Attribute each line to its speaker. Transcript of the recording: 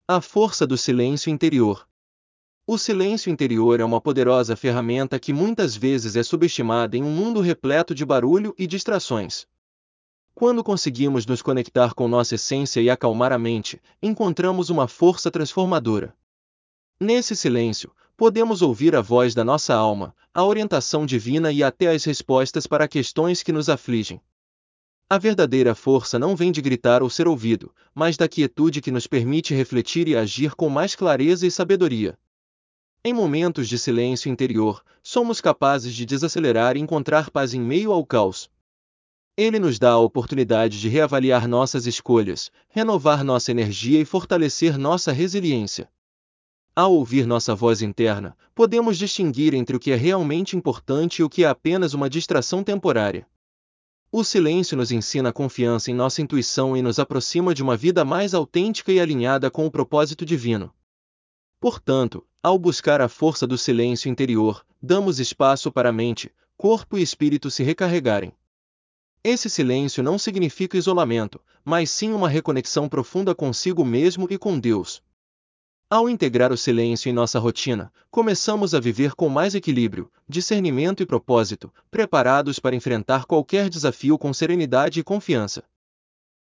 Speaker 1: A força do silêncio interior. O silêncio interior é uma poderosa ferramenta que muitas vezes é subestimada em um mundo repleto de barulho e distrações. Quando conseguimos nos conectar com nossa essência e acalmar a mente, encontramos uma força transformadora. Nesse silêncio, podemos ouvir a voz da nossa alma, a orientação divina e até as respostas para questões que nos afligem. A verdadeira força não vem de gritar ou ser ouvido, mas da quietude que nos permite refletir e agir com mais clareza e sabedoria. Em momentos de silêncio interior, somos capazes de desacelerar e encontrar paz em meio ao caos. Ele nos dá a oportunidade de reavaliar nossas escolhas, renovar nossa energia e fortalecer nossa resiliência. Ao ouvir nossa voz interna, podemos distinguir entre o que é realmente importante e o que é apenas uma distração temporária. O silêncio nos ensina confiança em nossa intuição e nos aproxima de uma vida mais autêntica e alinhada com o propósito divino. Portanto, ao buscar a força do silêncio interior, damos espaço para a mente, corpo e espírito se recarregarem. Esse silêncio não significa isolamento, mas sim uma reconexão profunda consigo mesmo e com Deus. Ao integrar o silêncio em nossa rotina, começamos a viver com mais equilíbrio, discernimento e propósito, preparados para enfrentar qualquer desafio com serenidade e confiança.